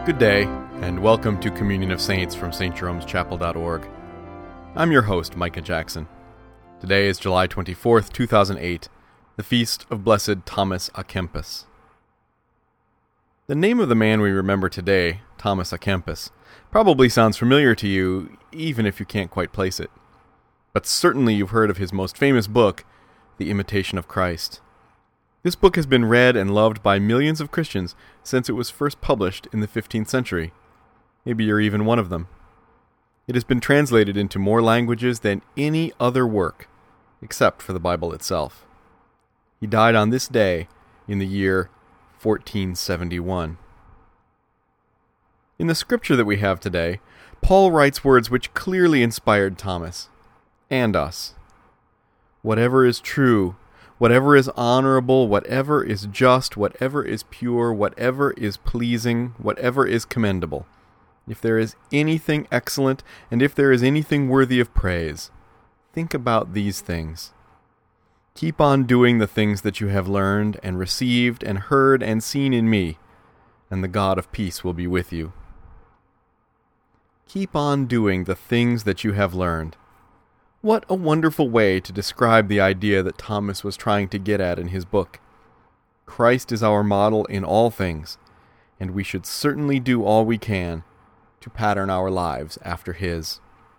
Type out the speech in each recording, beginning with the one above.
Good day, and welcome to Communion of Saints from stjeromeschapel.org. I'm your host, Micah Jackson. Today is July 24th, 2008, the feast of Blessed Thomas à Kempis. The name of the man we remember today, Thomas à Kempis, probably sounds familiar to you, even if you can't quite place it. But certainly you've heard of his most famous book, The Imitation of Christ. This book has been read and loved by millions of Christians since it was first published in the 15th century. Maybe you're even one of them. It has been translated into more languages than any other work, except for the Bible itself. He died on this day in the year 1471. In the scripture that we have today, Paul writes words which clearly inspired Thomas, and us. Whatever is true, whatever is honorable, whatever is just, whatever is pure, whatever is pleasing, whatever is commendable, if there is anything excellent, and if there is anything worthy of praise, think about these things. Keep on doing the things that you have learned and received and heard and seen in me, and the God of peace will be with you. Keep on doing the things that you have learned. What a wonderful way to describe the idea that Thomas was trying to get at in his book. Christ is our model in all things, and we should certainly do all we can to pattern our lives after his.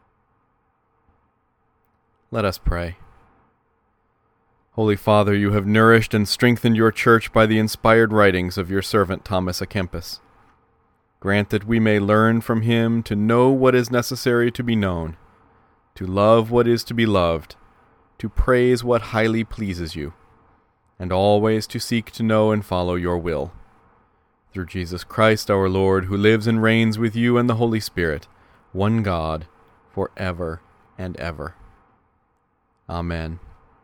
Let us pray. Holy Father, you have nourished and strengthened your church by the inspired writings of your servant Thomas à Kempis. Grant that we may learn from him to know what is necessary to be known, to love what is to be loved, to praise what highly pleases you, and always to seek to know and follow your will. Through Jesus Christ our Lord, who lives and reigns with you and the Holy Spirit, one God, for ever and ever. Amen.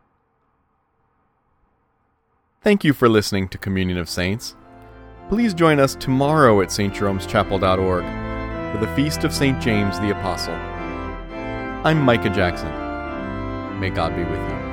Thank you for listening to Communion of Saints. Please join us tomorrow at stjeromeschapel.org for the Feast of St. James the Apostle. I'm Micah Jackson. May God be with you.